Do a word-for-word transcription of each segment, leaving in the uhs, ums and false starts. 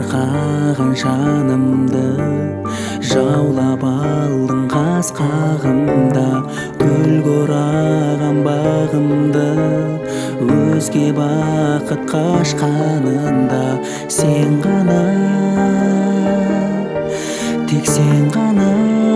байқаған жанымды, жаулап алдың қас қағымда. Гүлге ораған бағымды, өзге бақыт қашқанында. Сен ғана, тек сен ғана.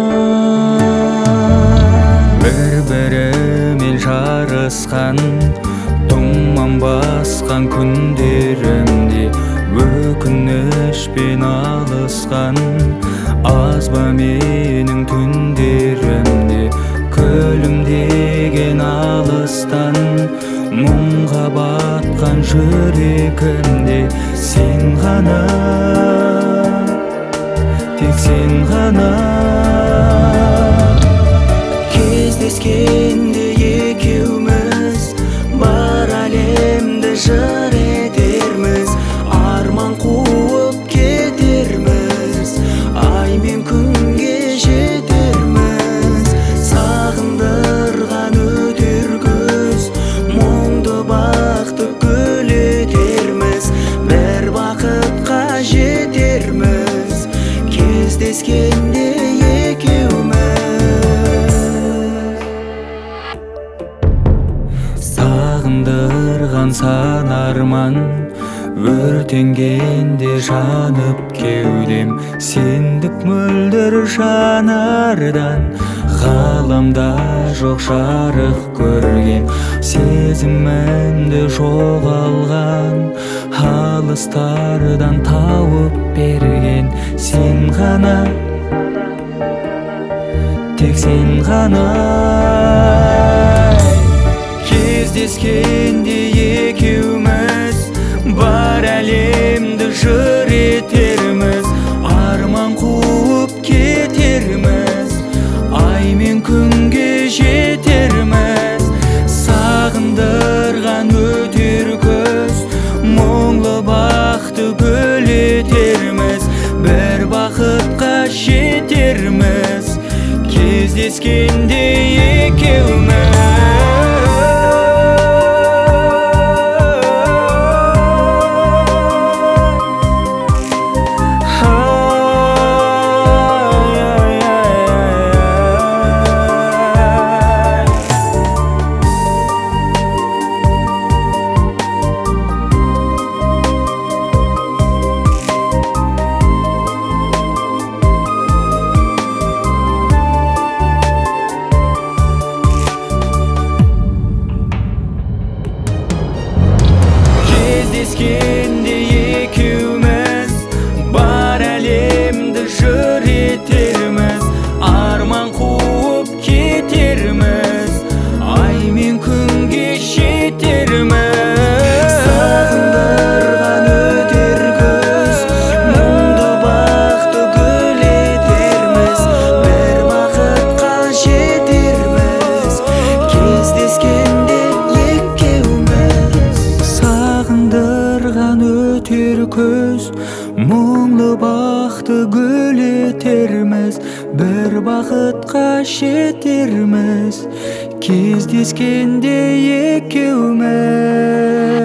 Бір-бірімен жарысқан, тұман басқан күндерімде өкінішпен алысқан. Аз ба менің түндерімде күлімдеген алыстан, мұңға батқан жүрегімде сен ғана, тек сен ғана. Кездескенде екеуміз бар әлемді жыр етерміз, арман қуып кетерміз, ай мен күнге жетерміз. Сағындырған өтер күз, мұңды бақты гүл етерміз, бір бақытқа жетерміз. Кездескенде екеуміз сағындырған сан арман, өртенгенде жанып кеудем. Сендік мөлдір жанардан ғаламда жоқ жарық көрген. Сезімімді жоғалған алыстардан тауып берген сен ғана, тек сен ғана. Кездескенде екеуміз бар әлемді жыр етерміз, арман қуып кетерміз, ай мен күнге жетерміз. Сағындырған өтер күз, мұңлы бақты гүл етерміз, бір бақытқа жетерміз. Кездескенде екеуміз Кездескенде екеуміз бар әлемді жыр етерміз, арман қуып кетерміз, ай мен күнге жетерміз. Сағындырған өтер күз, мұңды бақты гүл етерміз, бір бақытқа жетерміз. Кездескенде екеуміз сағындырған өтер күз, мұңлы бақты гүл етерміз, бір бақытқа жетерміз. Кездескенде екеуміз.